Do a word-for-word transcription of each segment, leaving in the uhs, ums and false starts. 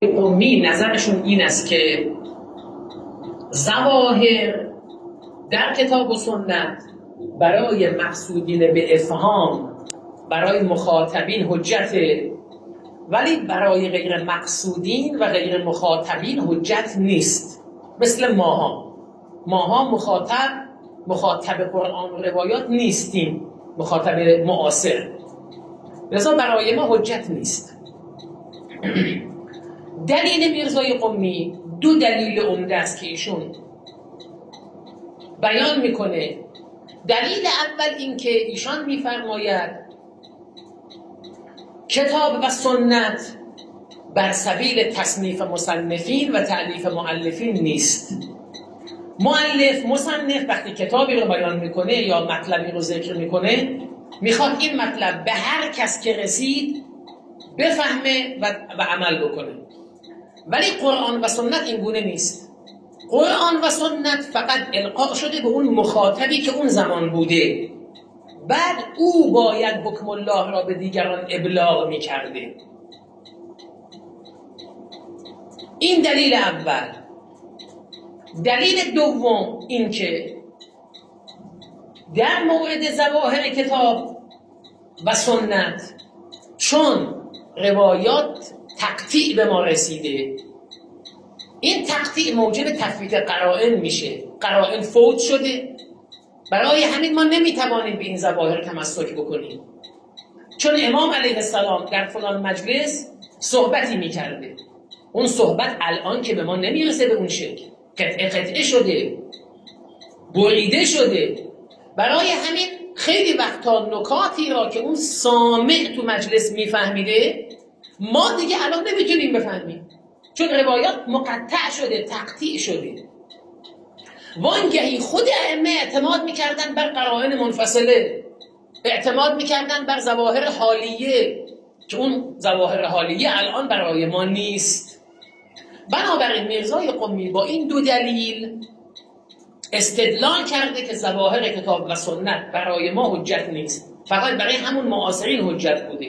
قمی نظرشون این است که ظواهر در کتاب و سنت برای مقصودین به افهام، برای مخاطبین حجت، ولی برای غیر مقصودین و غیر مخاطبین حجت نیست. مثل ماها ماها مخاطب مخاطب قرآن و روایات نیستیم، مخاطب معاصر، لذا برای ما حجت نیست. دلیل میرزای قمی دو دلیل عمده است که ایشون بیان میکنه. دلیل اول این که ایشان میفرماید کتاب و سنت بر سبیل تصنیف مصنفین و تألیف مؤلفین نیست. مؤلف مصنف وقتی کتابی رو بیان میکنه یا مطلبی رو ذکر میکنه، میخواد این مطلب به هر کس که رسید بفهمه و, و عمل بکنه. ولی قرآن و سنت این گونه نیست. قرآن و سنت فقط القا شده به اون مخاطبی که اون زمان بوده، بعد او باید حکم الله را به دیگران ابلاغ میکرده. این دلیل اول. دلیل دوم این که در مورد ظواهر کتاب و سنت چون روایات تقطیع به ما رسیده، این تقطیع موجب تفویت قرائن میشه. قرائن فوت شده، برای همین ما نمیتوانیم به این ظواهر تمسک بکنیم. چون امام علیه السلام در فلان مجلس صحبتی میکرده، اون صحبت الان که به ما نمیرسه به اون شکل، قطعه قطعه شده، بریده شده. برای همین خیلی وقتا نکاتی را که اون سامع تو مجلس میفهمیده ما دیگه الان نمیتونیم بفهمیم، چون روایات مقطع شده، تقطیع شده. وانگهی خود ائمه اعتماد میکردن بر قرائن منفصله، اعتماد میکردن بر ظواهر حالیه که اون ظواهر حالیه الان برای ما نیست. بنابراین میرزای قمی با این دو دلیل استدلال کرده که ظواهر کتاب و سنت برای ما حجت نیست، فقط برای همون معاصرین حجت بوده.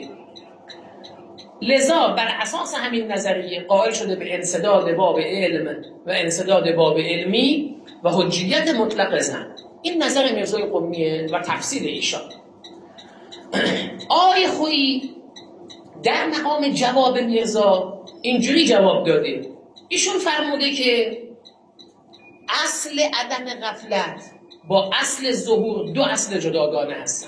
لذا بر اساس همین نظریه قائل شده به انسداد باب علم و انسداد باب علمی و حجیت مطلق زن. این نظر میرزای قمیه و تفسیر ایشان. آقای خویی در مقام جواب میرزا اینجوری جواب داده. ایشون فرموده که اصل عدم غفلت با اصل ظهور دو اصل جداگانه هستن.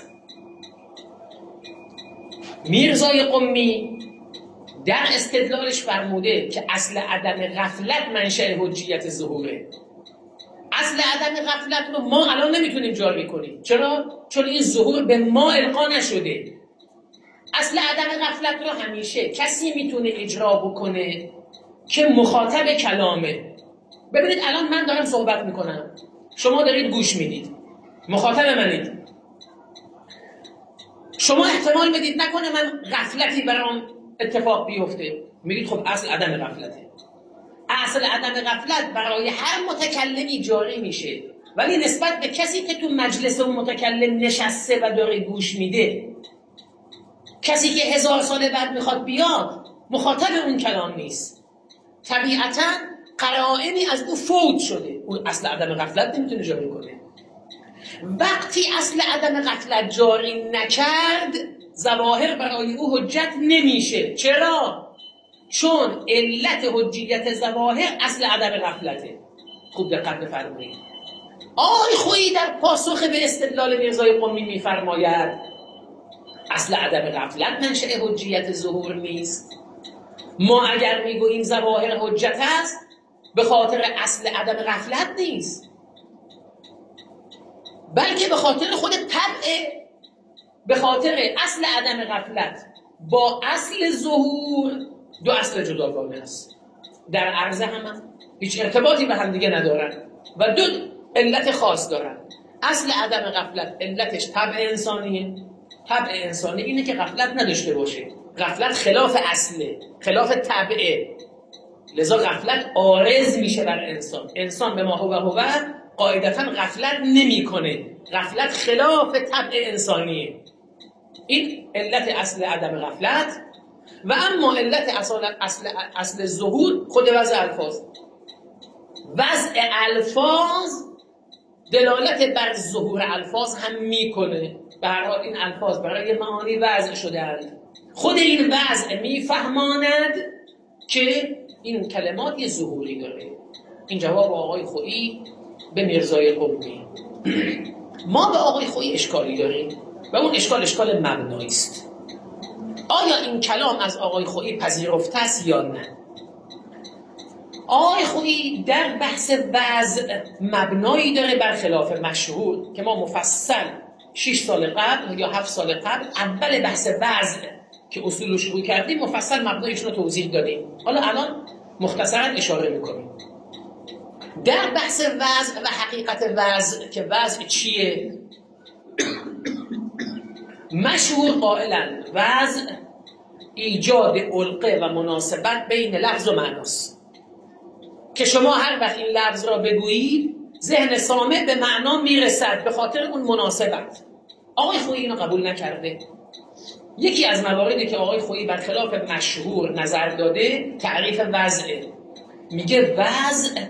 میرزای قمی در استدلالش فرموده که اصل عدم غفلت منشأ حجیت ظهوره. اصل عدم غفلت رو ما الان نمیتونیم جاری کنیم. چرا؟ چون این ظهور به ما القا نشده. اصل عدم غفلت رو همیشه کسی میتونه اجرا بکنه که مخاطب کلامه. ببینید الان من دارم صحبت میکنم، شما دارید گوش میدید، مخاطب منید. شما احتمال بدید نکنه من غفلتی برام اتفاق بیفته، میگید خب اصل عدم غفلته. اصل عدم غفلت برای هر متکلمی جاری میشه، ولی نسبت به کسی که تو مجلس اون متکلم نشسته و داره گوش میده، کسی که هزار سال بعد میخواد بیاد مخاطب اون کلام نیست، طبیعتاً قرائنی از او فوت شده، اون اصل عدم غفلت نمیتونه جاری کنه. وقتی اصل عدم غفلت جاری نکرد، ظواهر برای او حجت نمیشه. چرا؟ چون علت حجیت ظواهر اصل عدم غفلته. خوب دقت بفرمایید. آقای خویی در پاسخ به استدلال میرزای قمی میفرماید اصل عدم غفلت منشأ حجیت ظهور نیست. ما اگر میگوییم ظواهر حجت است، به خاطر اصل عدم غفلت نیست، بلکه به خاطر خود طبع، به خاطر اصل عدم غفلت با اصل ظهور دو اصل جداگانه است، در عرض هم هیچ ارتباطی به هم دیگه ندارن و دو علت خاص دارن. اصل عدم غفلت علتش طبع انسانیه. طبع انسانی اینه که غفلت نداشته باشه. غفلت خلاف اصله، خلاف طبعه، لذا غفلت عارض میشه بر انسان. انسان به ما هو هو قاعدتا غفلت نمی کنه. غفلت خلاف طبع انسانیه. این علت اصل عدم غفلت. و اما علت اصل اصل اصل ظهور خود وضع الفاظ. وضع الفاظ دلالت بر ظهور الفاظ هم میکنه. به هر حال این الفاظ برای معانی وضع شده‌اند. خود این وضع میفهماند که این کلمات یه ظهوری داره. این جواب آقای خویی به میرزای قمی. ما به آقای خویی اشکالی داریم و اون اشکال اشکال مبنایی است. آیا این کلام از آقای خویی پذیرفته است یا نه؟ آقای خویی در بحث وضع مبنایی داره برخلاف مشهور که ما مفصل شش سال قبل یا هفت سال قبل اول بحث وضع که اصول رو شروع کردیم مفصل مبنایش رو توضیح دادیم. حالا الان مختصرا اشاره میکنیم. در بحث وضع و حقیقت وضع که وضع چیه؟ مشهور قائلن وضع ایجاد علقه و مناسبت بین لفظ و معناست که شما هر وقت این لفظ را بگویید ذهن سامع به معنا میرسد به خاطر اون مناسبت. آقای خویی اینو قبول نکرده. یکی از مواردی که آقای خویی برخلاف مشهور نظر داده تعریف وضعه. میگه وضع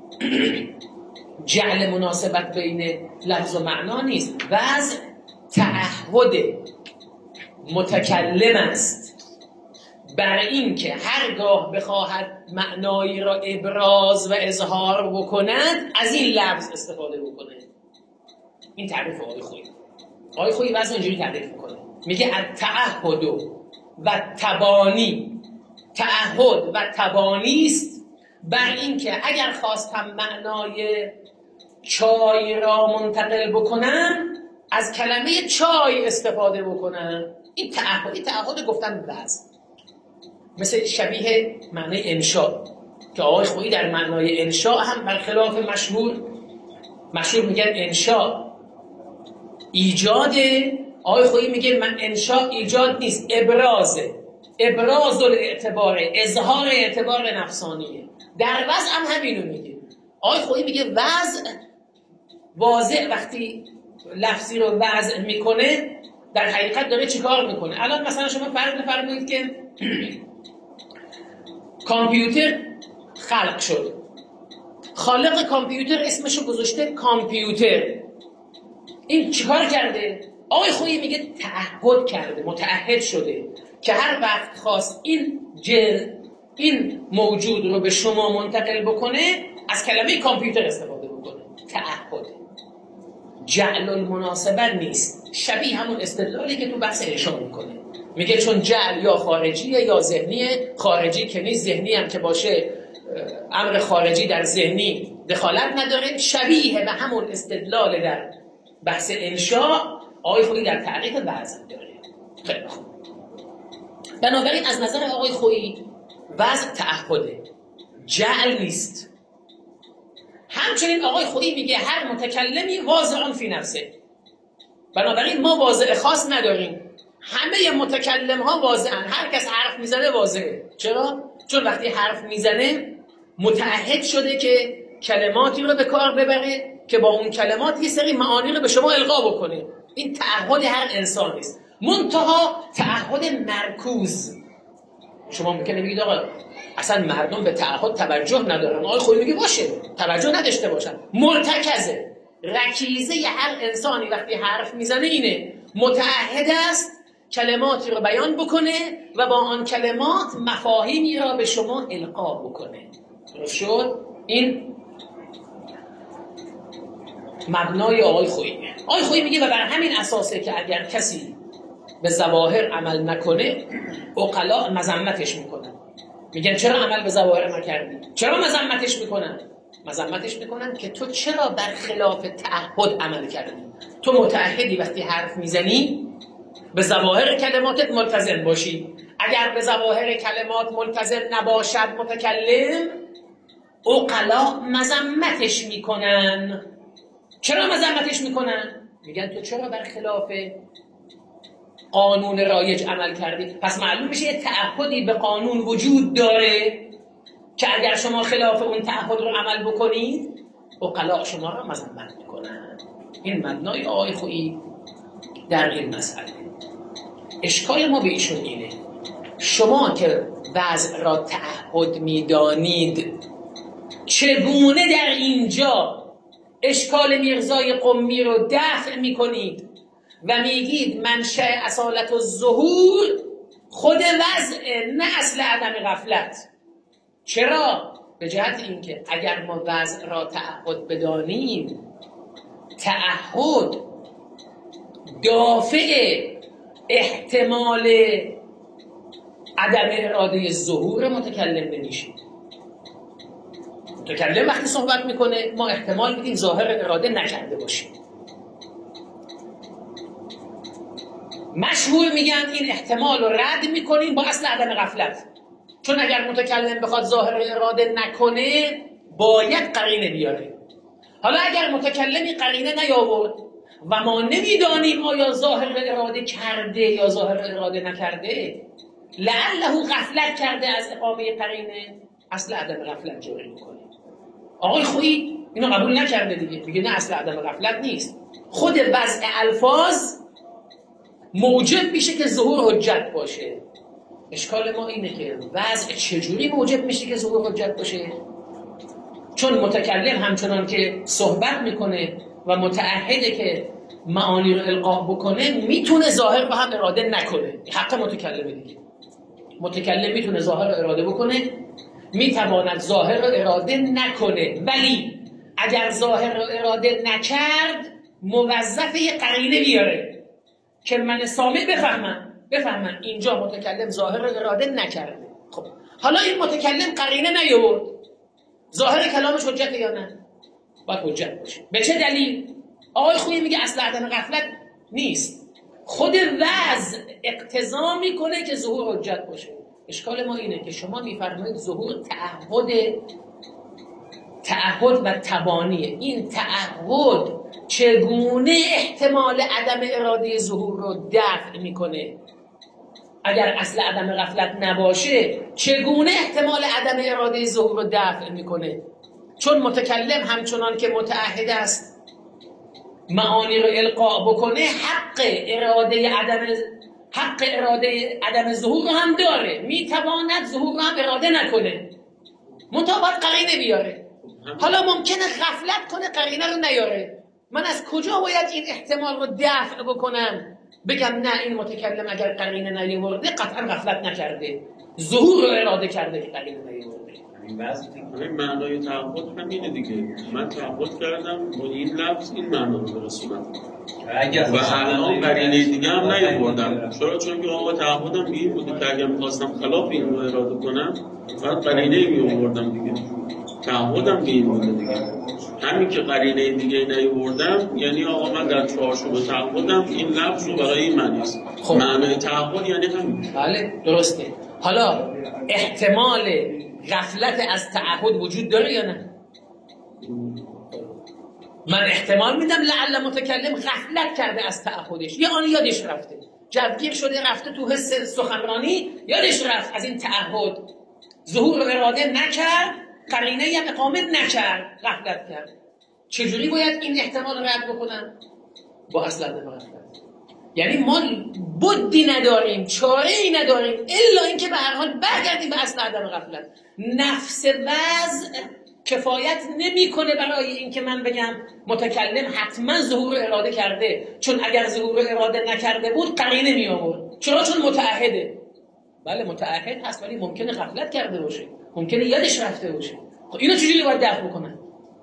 جعل مناسبت بین لفظ و معنا نیست. وضع تعهد متکلم است بر این که هرگاه بخواهد معنایی را ابراز و اظهار بکند از این لفظ استفاده بکنه. این تعریف آقای خویی. آقای خویی وضع اینجوری تعریف میکنه. میگه التعهد و تبانی، تعهد و تبانی است بر این که اگر خواستم معنای چای را منتقل بکنم از کلمه چای استفاده بکنم. این تعهد، این تعهد گفتن وضع مثل شبیه معنی انشاء که آقای خویی در معنای انشاء هم برخلاف مشهور مشهور میگن انشاء ایجاده، آقای خویی میگه من انشاء ایجاد نیست، ابرازه، ابراز الاعتبار، اظهار اعتبار نفسانیه. در وضع هم همینو میگه. آقای خویی میگه وضع واضح وقتی لفظی رو وضع میکنه در حقیقت داره چیکار میکنه. الان مثلا شما فرض بفرمایید که کامپیوتر خلق شد، خالق کامپیوتر اسمشو گذاشته کامپیوتر. این چیکار کرده؟ آقای خویی میگه تعهد کرده، متعهد شده که هر وقت خواست این جل این موجود رو به شما منتقل بکنه از کلمه کامپیوتر استفاده بکنه. تعهد، جعل المناسبت نیست. شبیه همون استدلالی که تو بحث انشاء میکنه. میگه چون جعل یا خارجیه یا ذهنیه. خارجی که نیست، ذهنی هم که باشه امر خارجی در ذهنی دخالت نداره. شبیه به همون استدلال در بحث انشاء آقای خویی در تعریف وضع داره. خیلی خوب. بنابراین از نظر آقای خویی وضع تعهده، جعل نیست. همچنین آقای خویی میگه هر متکلمی واضع فی نفسه. بنابراین ما واضع خاص نداریم، همه متکلم ها واضعن. هر کس حرف میزنه واضعه. چرا؟ چون وقتی حرف میزنه متعهد شده که کلماتی رو به کار ببره که با اون کلمات یه سری معانی رو به شما القا بکنه. این تعهد هر انسان است، منتها تعهد مرکوز. شما ممکنه بگید آقا اصلا مردم به تعهد توجه ندارن. آقای خویی میگه باشه، توجه نداشته باشن. مرتکزه، رکیزه هر انسانی وقتی حرف میزنه اینه، متعهد است کلماتی رو بیان بکنه و با آن کلمات مفاهیمی را به شما القا بکنه. درست شد؟ این مبنای آقای خویی. آقای خویی میگه و بر همین اساسه که اگر کسی به ظواهر عمل نکنه عقلا مذمتش میکنن. میگن چرا عمل به ظواهر نکردی؟ چرا مذمتش میکنن؟ مذمتش میکنن که تو چرا برخلاف تعهد عمل کردی؟ تو متعهدی وقتی حرف میزنی به ظواهر کلماتت ملتزم باشی. اگر به ظواهر کلمات ملتزم نباشد متکلم، عقلا مذمتش میکنن. چرا مذمتش میکنن؟ میگن تو چرا برخلاف قانون رایج عمل کردی؟ پس معلوم میشه یه تعهدی به قانون وجود داره که اگر شما خلاف اون تعهد رو عمل بکنید عقلا شما را مذمت میکنن. این مبنای آقای خویی در این مسئله. اشکال ما به ایشون اینه شما که وضع را تعهد میدانید، چگونه در اینجا اشکال میرزای قمی رو دفع میکنید و میگید منشأ اصالت و ظهور خود وضع، نه اصل عدم غفلت؟ چرا؟ به جهت اینکه اگر ما وضع را تعهد بدانیم، تعهد دافع احتمال عدم اراده ظهور متکلم نمیشه. متکلم وقتی صحبت میکنه ما احتمال میدیم ظاهر اراده نکرده باشیم. مشهور میگن این احتمال رو رد میکنیم با اصل عدم غفلت، چون اگر متکلم بخواد ظاهر اراده نکنه باید قرینه بیاره. حالا اگر متکلمی قرینه نیاورد و ما نمیدانیم آیا ظاهر اراده کرده یا ظاهر اراده نکرده، لعله غفلت کرده از اقامه قرینه، اصل عدم غفلت جاری میکنه. آقای خویی اینو قبول نکرده دیگه، میگه نه اصل عدم غفلت نیست. خود وضع الفاظ موجب میشه که ظهور حجت باشه. اشکال ما اینه که وضع چجوری موجب میشه که ظهور حجت باشه؟ چون متکلم همچنان که صحبت میکنه و متعهده که معانی رو القا بکنه، میتونه ظاهر رو هم اراده نکنه. حق متکلمه دیگه. متکلم میتونه ظاهر رو اراده بکنه، میتواند ظاهر رو اراده نکنه، ولی اگر ظاهر رو اراده نکرد موظف یه قرینه بیاره که من سامع بفهمم بفهمم اینجا متکلم ظاهر رو اراده نکرده. خب حالا این متکلم قرینه نیاورد، ظاهر کلامش حجته یا نه؟ باید حجت باشه. به چه دلیل؟ آقای خویی میگه اصل عدم غفلت نیست، خود وضع اقتضا میکنه که ظهور حجت باشه. اشکال ما اینه که شما میفرمایید ظهور تعهد تعهد و تبانیه. این تعهد چگونه احتمال عدم اراده ظهور رو دفع میکنه؟ اگر اصل عدم غفلت نباشه چگونه احتمال عدم اراده ظهور رو دفع میکنه؟ چون متکلم همچنان که متعهد است معانی رو القا بکنه، حق اراده عدم حق اراده عدم ظهور رو هم داره، میتواند ظهور رو هم اراده نکنه، منتها باید قرینه بیاره. حالا ممکنه غفلت کنه قرینه رو نیاره. من از کجا باید این احتمال رو دفع بکنم؟ بگم نه این متکلم اگر قرینه نیاورده قطعا غفلت نکرده، ظهور رو اراده کرده که قرینه نیاورده. این وضع این معنای تعهد همینه دیگه. من تعهد کردم با این لفظ این معنا رو برسونم و الان قرینه دیگه هم نیاوردم. چرا؟ چون که آقا تعهدم به این بوده که اگر می‌خواستم خلاف این رو اراده کنم باید قرینه می‌آوردم دیگه. تعهدم به این بوده دیگه. همین که قرینه دیگه نیاوردم یعنی آقا من در چارچوب تعهدم این لفظ رو برای این معنی است. خب معنای تعهد یعنی همین. بله درسته. حالا احتمال غفلت از تعهد وجود داره یا نه؟ من احتمال میدم لعل متکلم غفلت کرده از تعهدش، یا آن یادش رفته، جوگیر شده رفته تو حس سخنرانی، یادش رفت از این تعهد، ظهور و اراده نکرد، قرینه هم اقامه نکرد، غفلت کرد. چجوری باید این احتمال رد بکنم؟ با اصل عدم غفلت. یعنی ما بدی نداریم، چاره ای نداریم الا اینکه به هر حال برگردیم به اصل عدم غفلت. نفس وضع کفایت نمیکنه برای اینکه من بگم متکلم حتما ظهور اراده کرده، چون اگر ظهور اراده نکرده بود قرینه می آورد. چرا؟ چون متعهده. بله متعهد هست ولی ممکنه غفلت کرده باشه، ممکنه یادش رفته باشه. خب اینو چجوری باید دفع بکنن؟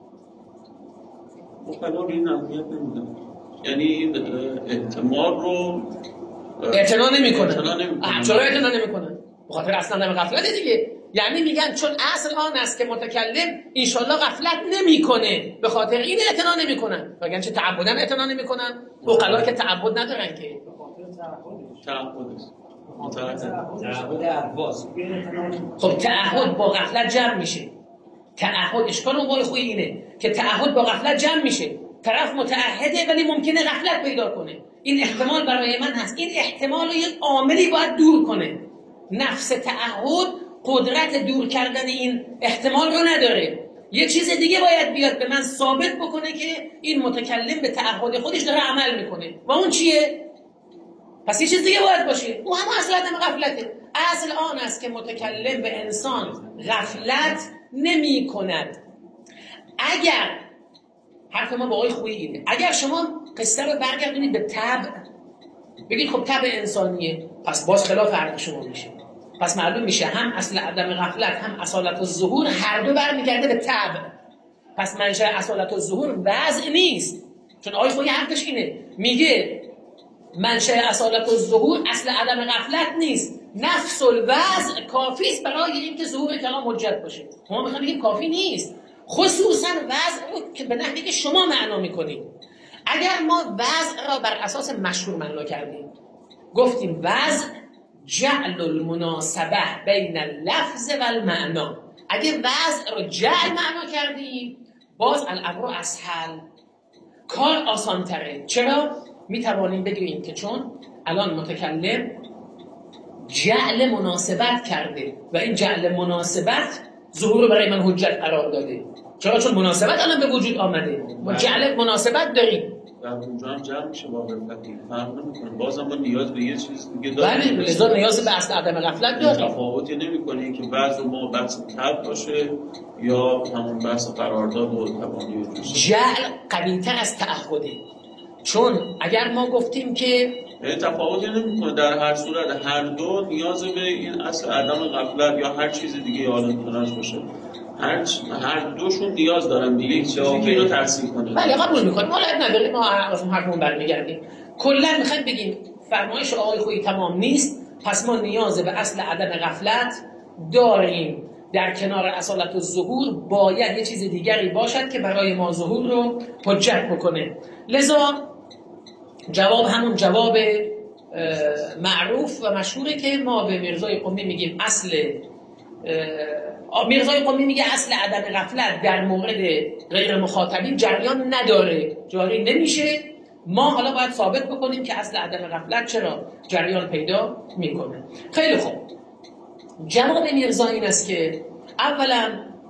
مقدار این اهمیت نمیدم، یعنی این احتمال رو اعتنا نمیکنن. چرا نمی اعتنا نمیکنن؟ بخاطر اصلا عدم غفلت دیگه. یعنی میگن چون اصل آن است که متکلم انشالله غفلت نمیکنه، به خاطر این اعتنا نمیکنن. میگن چه تعبداً اعتنا نمیکنن؟ عقلا که تعبد ندارن که. تعهد است. تعهد الفاظ. خب تعهد با غفلت جمع میشه. تعهد اشکال اون خوی اینه که تعهد با غفلت جمع میشه. طرف متعهده ولی ممکنه غفلت پیدا کنه. این احتمال برای من هست. این احتمال رو یک عاملی باید دور کنه. نفس تعهد قدرت دور کردن این احتمال رو نداره. یه چیز دیگه باید بیاد به من ثابت بکنه که این متکلم به تعهد خودش داره عمل میکنه. و اون چیه؟ پس یه چیز دیگه باید باشه. اون هم اصلا عدم غفلته. اصل آن است که متکلم به انسان غفلت نمی کند. اگر حرف ما با آقای خویی اینه، اگر شما قصه رو برگردونید به طبع، بگید خب طبع انسانیه، پس باز خلاف حرف شما میشه. پس معلوم میشه هم اصل عدم غفلت هم اصالت الظهور هر دو برمیگرده به طبع. پس منشأ اصالت الظهور وضع نیست، چون آقای خویی حرفش اینه، میگه منشأ اصالت الظهور اصل عدم غفلت نیست، نفس الوضع کافی است برای اینکه ظهور کلام حجت باشه. ما میخوایم بگیم کافی نیست، خصوصا وضع رو که به نحوی که شما معنا میکنید. اگر ما وضع را بر اساس مشهور معنا کردیم، گفتیم وضع جعل المناسبه بین اللفظ و المعنا، اگر وضع را جعل معنا کردیم باز الامر اسهل، کار آسان تره. چرا؟ میتوانیم بگیم که چون الان متکلم جعل مناسبت کرده و این جعل مناسبت ظهور رو برای من حجت قرار داده. چرا؟ چون مناسبت الان به وجود آمده، ما جعل مناسبت داریم. در اونجا هم جمع میشه با غفلتی، فرق نمیکنه، بازم ما نیاز به یه چیز دیگه داریم. بله، لذا نیاز به اصل عدم غفلت داریم. تفاوتی نمیکنه که بعض ما بحث طبع باشه یا همون بحث قرارداد و تبانی روش. جعل قوی‌تر از تعهده، چون اگر ما گفتیم که یعنی تفاوتی نمیکنه، در هر صورت هر دو نیاز به این اصل عدم غفلت یا هر چیز دیگه حالا میتونش باشه، هر هر دوشون نیاز دارن دیگه یک چیزی که اینو تفسیر کنه. بله قبول میکنیم، حالا نداریم، ما اصلا حرفمون برمیگردیم. کلا میخوایم بگیم فرمایش آقای خویی تمام نیست، پس ما نیاز به اصل عدم غفلت داریم. در کنار اصالت الظهور باید یه چیز دیگری باشد که برای ما ظهور رو حجت بکنه. لذا جواب همون جواب معروف و مشهوره که ما به میرزای قمی میگیم اصل میرزای قمی میگه اصل عدم غفلت در مورد غیر مخاطبین جریان نداره، جاری نمیشه. ما حالا باید ثابت بکنیم که اصل عدم غفلت چرا جریان پیدا میکنه. خیلی خوب، جواب میرزا این است که اولا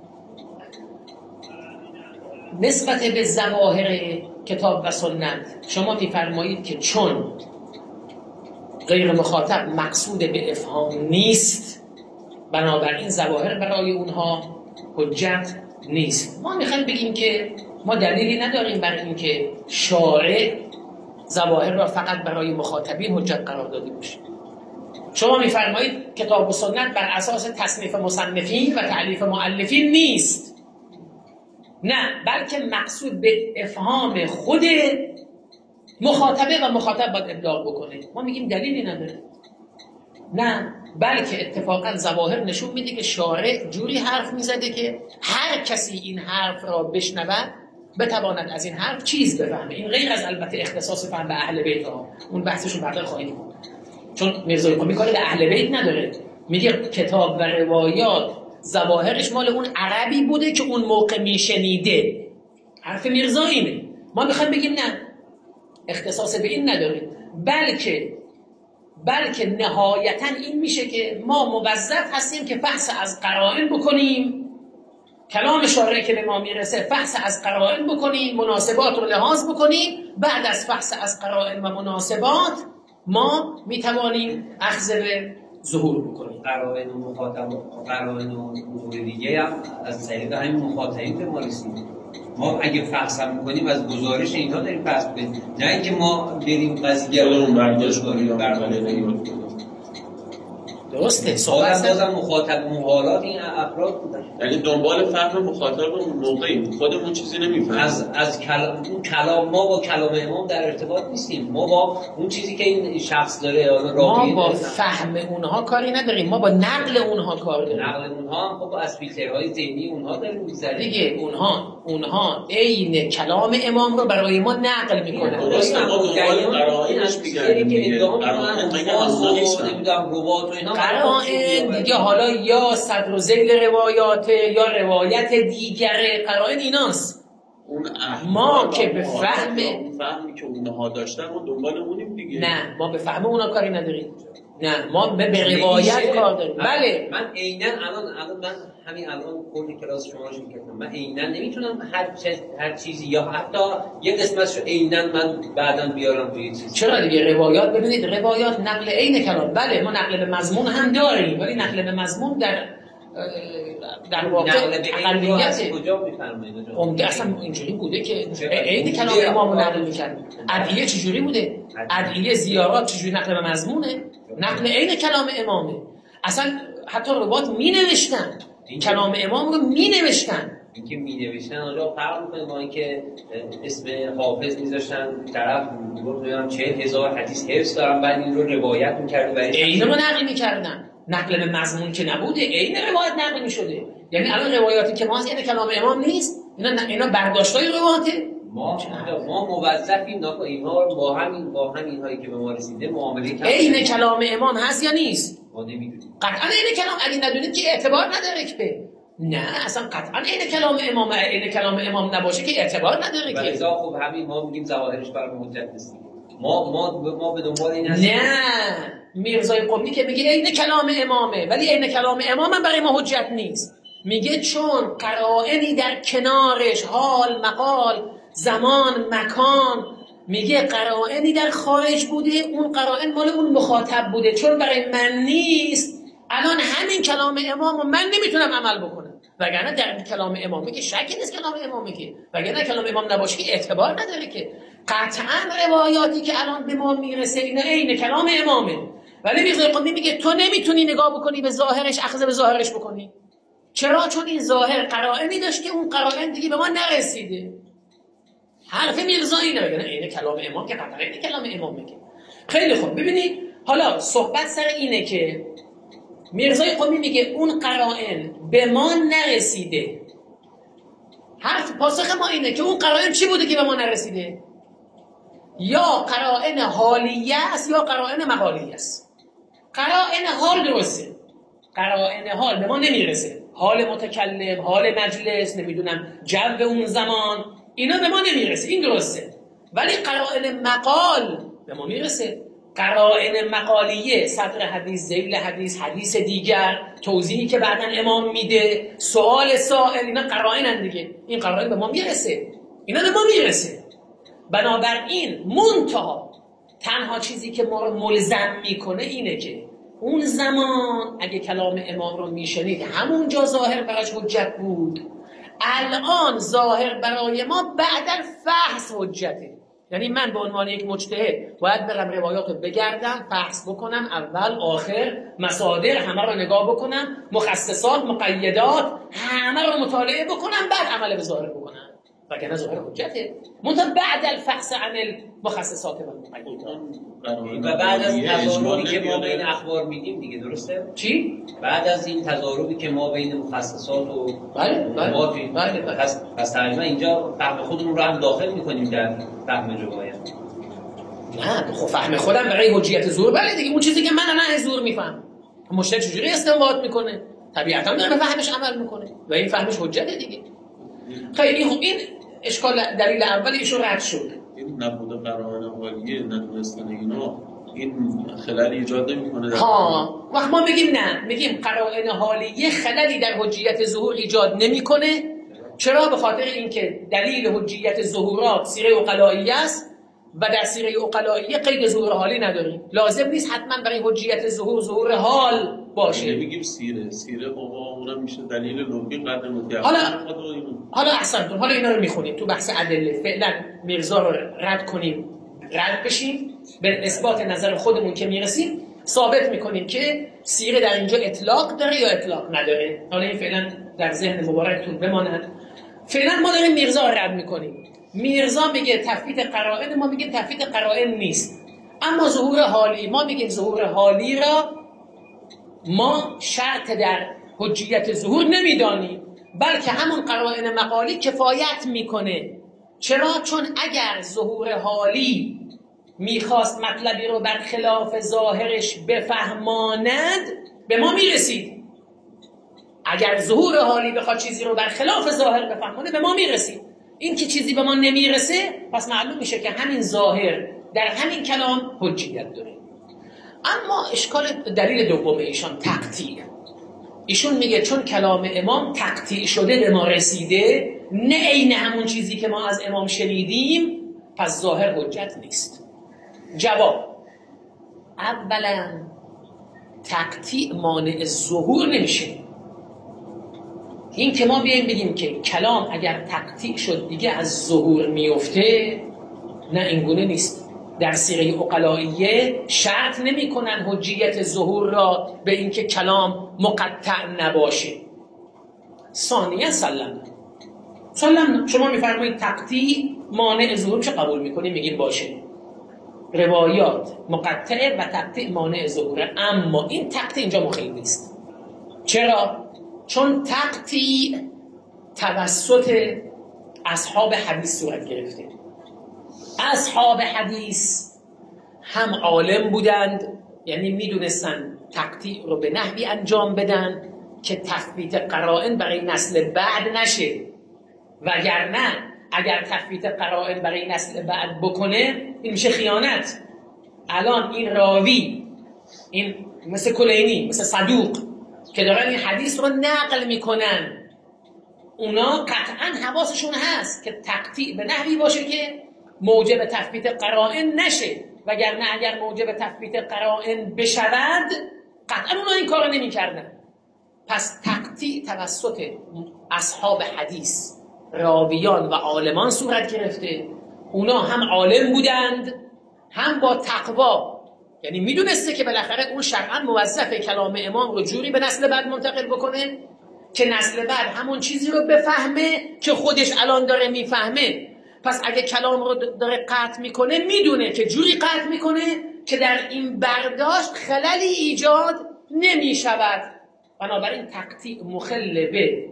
نسبت به ظواهر کتاب و سنت شما میفرمایید که چون غیر مخاطب مقصود به افهام نیست، بنابراین ظواهر برای اونها حجت نیست. ما میخوایم بگیم که ما دلیلی نداریم بر این که شارع ظواهر را فقط برای مخاطبین حجت قرار داده باشه. شما میفرمایید کتاب و سنت بر اساس تصنیف مصنفین و تألیف مؤلفین نیست، نه، بلکه مقصود به افهام خود مخاطبه و مخاطب باید ابلاغ بکنه. ما میگیم دلیلی نداره، نه، بلکه اتفاقا ظواهر نشون میده که شارع جوری حرف میزده که هر کسی این حرف را بشنود بتواند از این حرف چیز بفهمه. این غیر از البته اختصاص فهم به اهل بیت ها، اون بحثشون بعدا خواهیم بود، چون میرزای قمی کاری به اهل بیت نداره. میگه کتاب و روایات ظواهرش مال اون عربی بوده که اون موقع میشنیده. حرف میرزا اینه. ما میخوایم بگیم نه، اختصاص به این نداره، بلکه بلکه نهایتا این میشه که ما موظف هستیم که فحص از قرائن بکنیم، کلام شارع که به ما میرسه فحص از قرائن بکنیم، مناسبات رو لحاظ بکنیم. بعد از فحص از قرائن و مناسبات ما میتوانیم اخذ به ظهور بکنیم. قرائن و مخاطب قرائن و امور دیگه هم از طریق همین مخاطبین به ما رسید. ما اگه فحص هم میکنیم از گزارش اینها داریم فحص کنیم، نه اینکه ما بریم قضیه رو برداشت کنیم برنامه درسته. صحبت بازم مخاطب موالات این افراد بودن، یعنی دنبال فهم مخاطب اون موقعی خودمون چیزی نمیفهمیم. از از کلام کلام ما با کلام امام در ارتباط نیستیم، ما با اون چیزی که این شخص داره ما با فهم اونها کاری نداریم، ما با نقل اونها کار داریم. نقل اونها هم خب از فیلترهای ذهنی اونها داریم می‌ذاریم دیگه. اونها اونها عین کلام امام رو برای ما نقل میکنن. درسته، ما دنبال قرائنش میگردیم دیگه. قرائن مگه اصلا نیستن، نمیدونم رباط و اینا. قرائن دیگه حالا یا صدر و ذیل روایات یا روایت دیگر قرائن ایناست. اون ما که به فهم فهمی که اونها داشتن ما دنبال اونیم دیگه. نه، ما به فهم اونا کاری نداریم، نه، ما به روایت کار داریم. بله من عیناً الان الان من همین الان کل کلاس شما رو شرکت کنم، من عیناً نمیتونم هر چیز هر چیزی یا حتی یه قسمتشو عیناً من بعداً بیارم توی چیز. چرا دیگه روایات ببینید روایات نقل عین کلام، بله ما نقل به مضمون هم داریم ولی نقل به مضمون در در واقع اقلیت کجا میفرمایید؟ عمده اصلا اینجوری بوده که عین کلام امام رو نقل می‌کرد. ادعیه چجوری بوده؟ ادعیه زیارات چجوری نقل به مضمونه؟ نقل عین کلام امامه. اصلا حتی روایات می‌نوشتن کلام امام رو می‌نوشتن. اینکه می‌نوشتن آنجا فرق می‌کنه با اینکه اسم حافظ می‌ذاشتن طرف میگفتم چهل هزار حدیث حفظ دارم بعد این رو روایت می‌کرد و عین رو نقل می‌کردن. نقل به مضمون که نبوده، عین روایت نقل می‌شده. یعنی الان روایاتی که ما از این کلام امام نیست، اینا اینا برداشتای روایته. ما ما موظفیم ناکو اینها با همین با همین هایی که به ما رسیده معامله کنیم. عین کلام امام هست یا نیست؟ ما نمی‌دونیم. قطعاً عین کلام اگه ندونید که اعتبار نداره که. نه اصلا قطعاً عین کلام امام عین کلام امام نباشه که اعتبار نداره که. ولی خب همین ما میگیم ظواهرش برای حجت نیست. ما ما ما به دنبال این هستیم. نه میرزای قمی که میگه عین کلام امامه ولی عین کلام امام هم برای ما حجت نیست. میگه چون قرائنی در کنارش حال مقال زمان مکان، میگه قرائنی در خارج بوده، اون قرائن مال اون مخاطب بوده، چون برای من نیست الان همین کلام امامو من نمیتونم عمل بکنم. وگرنه در کلام امام که شکی نیست کلام امامه که، وگرنه کلام امام نباشه که اعتبار نداره که. قطعاً روایاتی که الان به ما میرسه اینا عین کلام امامه، ولی میرزای قمی میگه تو نمیتونی نگاه بکنی به ظاهرش، اخذ به ظاهرش بکنی. چرا؟ چون این ظاهر قرائنی داشت که اون قرائن دیگه به ما نرسیده. حرف میرزایی نه، وگرنه عین کلام امام که قطعاً عین کلام امامه که. خیلی خوب ببینید حالا صحبت سر اینه که میرزای قمی میگه اون قرائن به ما نرسیده. حرف پاسخ ما اینه که اون قرائن چی بوده که به ما نرسیده؟ یا قرائن حالیه است یا قرائن مقالیه است. قرائن حال درسته، قرائن حال به ما نمیرسه، حال متکلم، حال مجلس، نمیدونم جو اون زمان، اینا به ما نمیرسه، این درسته. ولی قرائن مقال به ما میرسه. قرائن مقالیه، صدر حدیث، ذیل حدیث، حدیث دیگر، توضیحی که بعداً امام میده، سوال سائل، اینا قرائنن دیگه. این قرائن به ما میرسه، اینا به ما میرسه. بنابراین منتها تنها چیزی که ما رو ملزم میکنه اینه که اون زمان اگه کلام امام رو میشنید همونجا ظاهر براش حجت بود، الان ظاهر برای ما بعد الفحص حجته. یعنی من به عنوان یک مجتهد باید برم روایات رو بگردم، فحص بکنم، اول آخر مصادر همه رو نگاه بکنم، مخصصات مقیدات همه رو مطالعه بکنم، بعد عمل به ظاهر بکنم. وگرنه ظاهر حجته. منتها بعد الفحص عن المخصصات و المقیدات و بعد از تضاربی که ما بین اخبار میدیم دیگه، درسته؟ چی؟ بعد از این تضاربی که ما بین مخصصات و بله بله بله پس پس تقریبا اینجا فهم خودمون رو هم داخل میکنیم در فهم روایت. نه خب فهم خودم برای حجیت ظهور بله دیگه، اون چیزی که من نه ظهور میفهم. مشتری چجوری استنباط میکنه؟ طبیعتا داره به فهمش عمل میکنه و این فهمش حجته دیگه. خیلی خوب، این اشکال دلیل اول ایشون رد شد. این نبوده قرائن حالیه ندونستن اینا این خلل ایجاد نمیکنه. ها وقت ما بگیم نه، میگیم قرائن حالیه خللی در حجیت ظهور ایجاد نمیکنه. چرا؟ به خاطر اینکه دلیل حجیت ظهورات سیره عقلائیه است و در سیره عقلائیه قید ظهور حالی نداریم. لازم نیست حتما برای حجیت ظهور ظهور حال باشه. نمیگیم سیره سیره بابا اونم میشه دلیل لوحی قدر متعقل. حالا حالا احسنتون، حالا اینا رو میخونیم تو بحث ادله. فعلا میرزا رو رد کنیم، رد بشیم، به اثبات نظر خودمون که میرسیم ثابت میکنیم که سیره در اینجا اطلاق داره یا اطلاق نداره. حالا این فعلا در ذهن مبارکتون بماند. فعلا ما داریم میرزا رو رد میکنیم. میرزا میگه تفویت قرائن، ما میگیم تفویت قرائن نیست. اما ظهور حالی، ما میگیم ظهور حالی را ما شرط در حجیت ظهور نمیدانیم، بلکه همون قرائن مقالی کفایت میکنه. چرا؟ چون اگر ظهور حالی میخواست مطلبی رو برخلاف ظاهرش بفهماند به ما میرسید. اگر ظهور حالی بخواد چیزی رو برخلاف ظاهر بفهمانه به ما میرسید. این که چیزی به ما نمیرسه پس معلوم میشه که همین ظاهر در همین کلام حجیت داره. اما اشکال دلیل دوم ایشان تقطیع. ایشون میگه چون کلام امام تقطیع شده به ما رسیده، نه عین همون چیزی که ما از امام شنیدیم، پس ظاهر حجت نیست. جواب: اولا تقطیع مانع ظهور نمیشه. این که ما بیایم بگیم که کلام اگر تقطیع شد دیگه از ظهور میفته، نه، اینگونه نیست. در سیره عقلائیه شرط نمی کنن حجیت ظهور را به اینکه کلام مقطع نباشه. ثانیاً سلم سلم شما میفرمایید تقطیع مانع ظهور، چه قبول میکنیم؟ میگیم باشه، روایات مقطع و تقطیع مانع ظهوره. اما این تقطیع اینجا مخیل نیست. چرا؟ چون تقطیع توسط اصحاب حدیث صورت گرفته. اصحاب حدیث هم عالم بودند، یعنی میدونستن تقطیع رو به نحوی انجام بدن که تثبیت قرائن برای نسل بعد نشه، وگرنه اگر تثبیت قرائن برای نسل بعد بکنه این میشه خیانت. الان این راوی، این مثل کلینی، مثل صدوق که دارن این حدیث رو نقل میکنن، اونا قطعا حواسشون هست که تقطیع به نحوی باشه که موجب تثبیت قرائن نشه، وگرنه اگر موجب تثبیت قرائن بشود قطعا اونا این کارو نمی‌کردن. پس تقطیع توسط اصحاب حدیث، راویان و عالمان صورت گرفته. اونا هم عالم بودند، هم با تقوا، یعنی میدونسته که بالاخره اون شرعاً موظفه کلام امام رو جوری به نسل بعد منتقل بکنه که نسل بعد همون چیزی رو بفهمه که خودش الان داره میفهمه. پس اگه کلام رو داره قطع میکنه، میدونه که جوری قطع میکنه که در این برداشت خللی ایجاد نمیشود. بنابراین تقطیع مخل به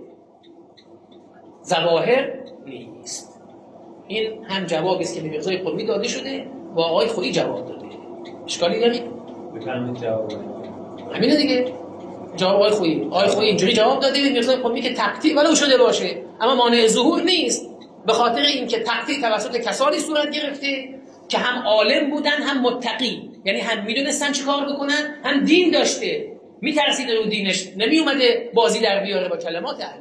ظواهر نیست. این هم جوابی است که به میرزای قمی داده شده و آقای خویی جواب داده. اشکالی داری؟ بفرمایید جواب. همینه دیگه. جواب آقای خویی. آقای خویی اینجوری جواب داده به میرزای قمی که تقطیع ولو شده باشه اما مانع ظهور نیست، به خاطر اینکه تقطیع توسط کسانی صورت گرفته که هم عالم بودن هم متقی، یعنی هم میدونستن چی کار بکنن، هم دین داشته، میترسیده رو دینش، نمی اومده بازی در بیاره با کلمات اهل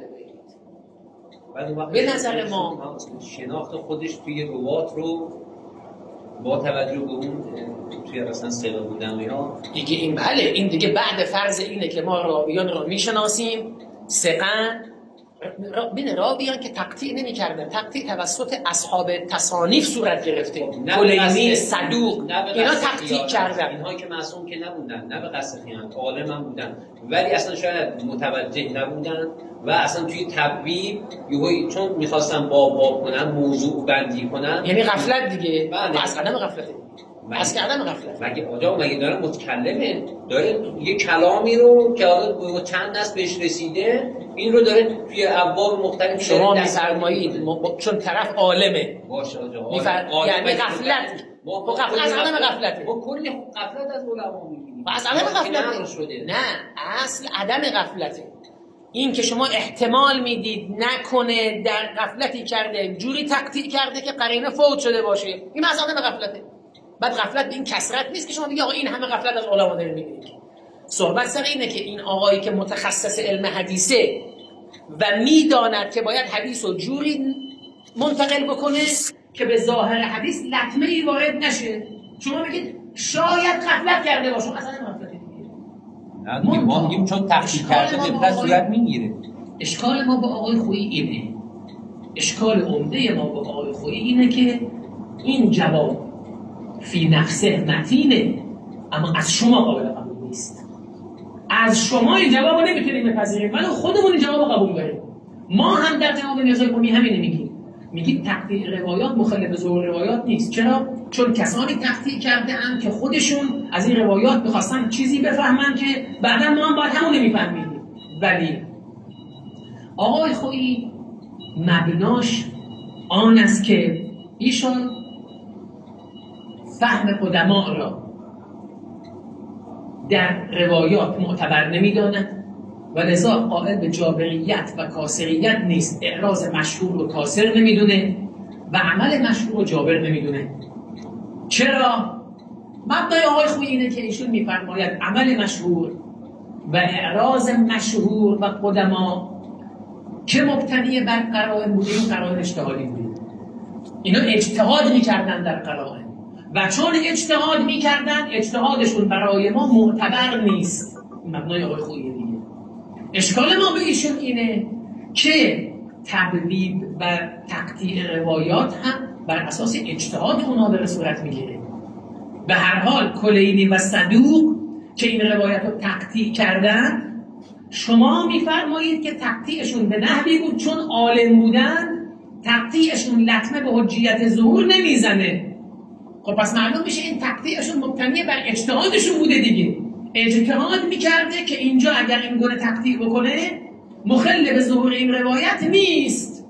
بیت. به نظر ما شناخت خودش توی روات رو با توجه به اون توی اصلا سقه بودن یا دیگه این بله، این دیگه بعد فرض اینه که ما راویان رو میشناسیم، سقن بین راویان که تقطیع نمی کردن، تقطیع توسط اصحاب تصانیف صورت گرفته، کلینی، صدوق، اینا تقطیع کردن. اینها که معصوم که نبودن، نه به قصد خیانت، عالم هم بودن ولی اصلا شاید متوجه نبودن و اصلا توی تبویب یهو چون میخواستن باب باب کنن، موضوع بندی کنن، یعنی غفلت دیگه. از عدم غفلته، از عدم غفلت. مگه آجا مگه داره متکلمه، داره یه کلامی رو که حالا چند نسل بهش رسیده این رو داره توی ابواب مختلف شما می‌فرمایید چون طرف عالمه باشه آجا، میفر... یعنی غفلت ما غفلت از عدم غفلته، ما کلی غفلت از علما می‌بینیم، از عدم غفلته. نه، اصل عدم غفلته. این که شما احتمال میدید نکنه در غفلتی کرده، جوری تقطیع کرده که قرینه فوت شده باشه، این از عدم غفلته. بعد غفلت به این کثرت نیست که شما بگید آقا این همه غفلت از علما دارید می‌بینید. صحبت سر اینه که این آقایی که متخصص علم حدیثه و میداند که باید حدیث رو جوری منتقل بکنه که به ظاهر حدیث لطمه ای وارد نشه، شما بگید شاید غفلت کرده باشه، اصلا غفلتی نه ما میگیم چون تحقیق کرده به صورت میگیره. اشکال ما با آقای خویی اینه، اشکال عمده ما با آقای خویی اینه که این جواب فی نفسه متینه اما از شما قابل قبول نیست. از شما این جواب رو نمیتونیم بپذیریم ولی خودمون این جواب رو قبول داریم. ما هم در جواب میرزای قمی همینه میگیم، میگیم تقطیع روایات مخالف به ظهور روایات نیست. چرا؟ چون کسانی تقطیع کرده اند که خودشون از این روایات میخواستن چیزی بفهمن که بعدا ما هم باید همون میفهمیم. ولی آقای خویی مبناش آن است که ایشان فهم قدما را در روایات معتبر نمی‌دانند و لذا قائل به جابریت و کاسریت نیست. اعراض مشهور رو کاسر نمیدونه و عمل مشهور رو جابر نمیدونه. چرا؟ مبنای آقای خویی اینه که ایشون میفرماید عمل مشهور و اعراض مشهور و قدما که مبتنی بر قرائن بوده، این قرائن اجتهادی بوده. اینا اجتهاد میکردن در قرائن و چون اجتهاد میکردن اجتهادشون برای ما معتبر نیست. مبنای آقای خویی دیگه. اشکال ما به ایشون اینه که تبدید و تقطیع روایات هم بر اساس اجتهاد اونها به صورت میگیره. به هر حال کلینی و صدوق که این روایت رو تقطیع کردن، شما میفرمایید که تقطیعشون به نحوی بود چون عالم بودن تقطیعشون لطمه به حجیت ظهور نمیزنه. خب پس معلوم میشه این تقطیعشون مبتنی بر اجتهادشون بوده دیگه. اجتهاد میکرده که اینجا اگر این گونه تقطیع بکنه مخل به ظهور این روایت نیست،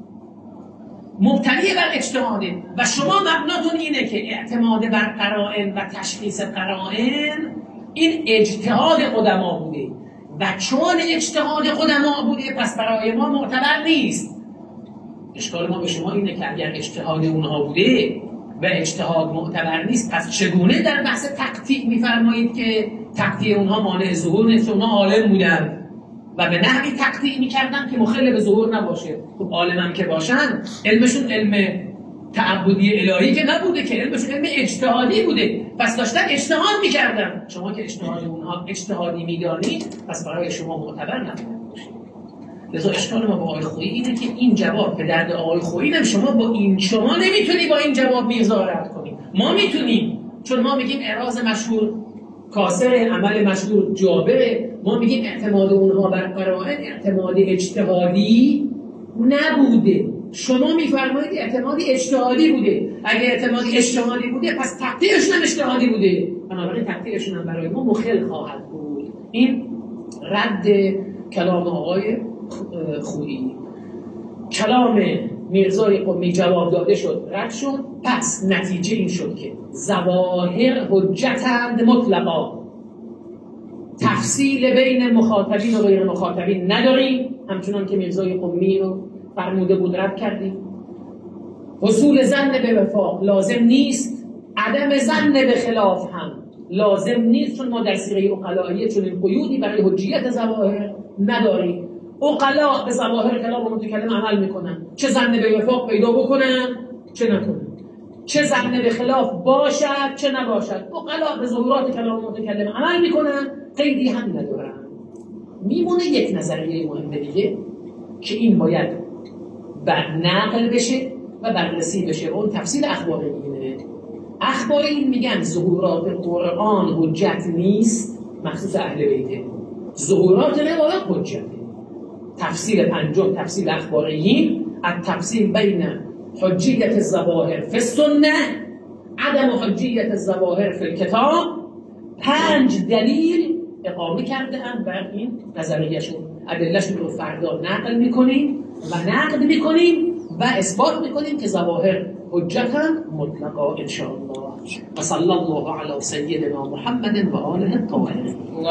مبتنی بر اجتهاده. و شما مبناتون اینه که اعتماد بر قرائن و تشخیص قرائن این اجتهاد قدما بوده و چون اجتهاد قدما بوده پس برای ما معتبر نیست. اشکال ما به شما اینه که اگر اجتهاد اونها بوده و اجتهاد معتبر نیست، پس چگونه در بحث تقطیع میفرمایید که تقطیع اونها مانع ظهور نیست؟ اونها عالم بودن و به نحوی تقطیع میکردن که مخل به ظهور نباشه. خب عالم هم که باشن علمشون علم تعبدی الهی که نبوده، که علمشون علم اجتهادی بوده، پس داشتن اجتهاد میکردن. شما که اجتهاد اونها اجتهادی میدانید پس برای شما معتبر نبوده باشه. لذا اشکال ما با آقای خویی اینه که این جواب به درد آقای خویی نمیشه. شما با این شما نمیتونی با این جواب میرزا رد کنی. ما میتونیم، چون ما میگیم اعراض مشهور کاسر، عمل مشهور جابره. ما میگیم اعتماد اونها بر قرائن اعتماد اجتهادی نبوده. شما میفرمایید اعتمادی اجتهادی بوده. اگه اعتمادی اجتهادی بوده پس تقطیعشون هم اجتهادی بوده، بنابراین تقطیعشون هم برای ما مخل خواهد بود. این رد کلام آقای خویی. کلام میرزای قمی جواب داده شد، رد شد. پس نتیجه این شد که ظواهر حجتند مطلقا، تفصیل بین مخاطبین و غیر مخاطبین نداریم، همچنان که میرزای قمی رو فرموده بود رد کردیم. حصول ظن به وفاق لازم نیست، عدم ظن به خلاف هم لازم نیست، چون ما در سیره عقلائیه چنین قیودی برای حجیت ظواهر نداریم. عقلا به ظواهر کلام متکلم عمل میکنن، چه ظن به وفاق پیدا بکنن چه نکنن، چه ظن به خلاف باشد چه نباشد. عقلا به ظهورات کلام متکلم عمل میکنن، قیدی هم ندارن. میمونه یک نظریه مهم دیگه که این باید بر نقل بشه و بررسی بشه. اون تفصیل اخبار اینه. اخبار این میگن ظهورات قرآن حجت نیست، مخصوص اهل بیته. ظهورات روایات حجته. تفصیل پنجم تفصیل اخباریین، التفصیل بین حجیت الظواهر فی السنه عدم حجیت الظواهر فی الکتاب. پنج دلیل اقامه کرده هم بر این نظریهشون. ادلهشون رو فردا نقل میکنیم و نقد میکنیم و اثبات میکنیم که ظواهر حجتن مطلقا ان شاء الله. و صلی الله علی سیدنا محمد و آله الطاهرین.